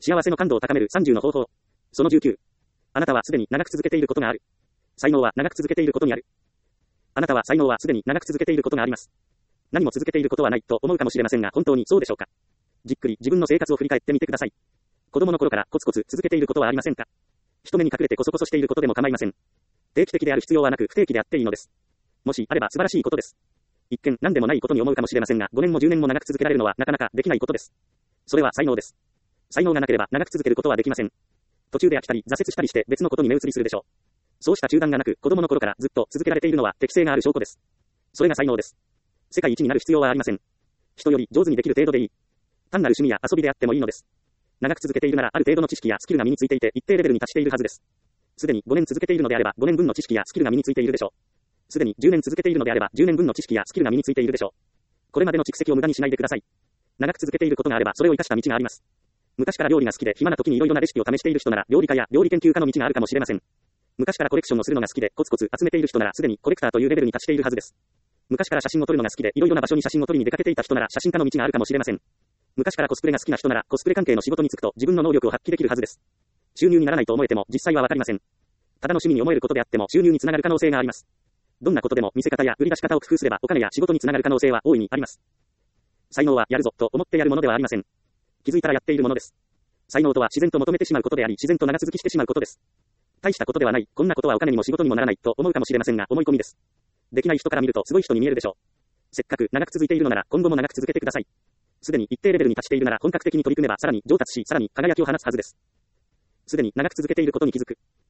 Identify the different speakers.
Speaker 1: 幸せの感度を高める30の方法。その19。あなたはすでに長く続けていることがある。才能は長く続けていることにある。あなたは才能はすでに長く続けていることがあります。何も続けていることはないと思うかもしれませんが、本当にそうでしょうか。じっくり自分の生活を振り返ってみてください。子供の頃からコツコツ続けていることはありませんか。人目に隠れてコソコソしていることでも構いません。定期的である必要はなく不定期であっていいのです。もしあれば素晴らしいことです。一見何でもないことに思うかもしれませんが、5年も10年も長く続けられるのはなかなかできないことです。それは才能です。才能がなければ長く続けることはできません。途中で飽きたり挫折したりして別のことに目移りするでしょう。そうした中断がなく子供の頃からずっと続けられているのは適性がある証拠です。それが才能です。世界一になる必要はありません。人より上手にできる程度でいい。単なる趣味や遊びであってもいいのです。長く続けているならある程度の知識やスキルが身についていて一定レベルに達しているはずです。すでに5年続けているのであれば5年分の知識やスキルが身についているでしょう。すでに10年続けているのであれば10年分の知識やスキルが身についているでしょう。これまでの蓄積を無駄にしないでください。長く続けていることがあればそれを生かした道があります。昔から料理が好きで暇な時にいろいろなレシピを試している人なら料理家や料理研究家の道があるかもしれません。昔からコレクションをするのが好きでコツコツ集めている人ならすでにコレクターというレベルに達しているはずです。昔から写真を撮るのが好きでいろいろな場所に写真を撮りに出かけていた人なら写真家の道があるかもしれません。昔からコスプレが好きな人ならコスプレ関係の仕事に就くと自分の能力を発揮できるはずです。収入にならないと思えても実際はわかりません。ただの趣味に思えることであっても収入につながる可能性があります。どんなことでも見せ方や売り出し方を工夫すればお金や仕事につながる可能性は大いにあります。才能はやるぞと思ってやるものではありません。気づいたらやっているものです。才能とは自然と求めてしまうことであり自然と長続きしてしまうことです。大したことではない、こんなことはお金にも仕事にもならないと思うかもしれませんが思い込みです。できない人から見るとすごい人に見えるでしょう。せっかく長く続いているのなら今後も長く続けてください。すでに一定レベルに達しているなら本格的に取り組めばさらに上達しさらに輝きを放つはずです。すでに長く続けていることに気づく。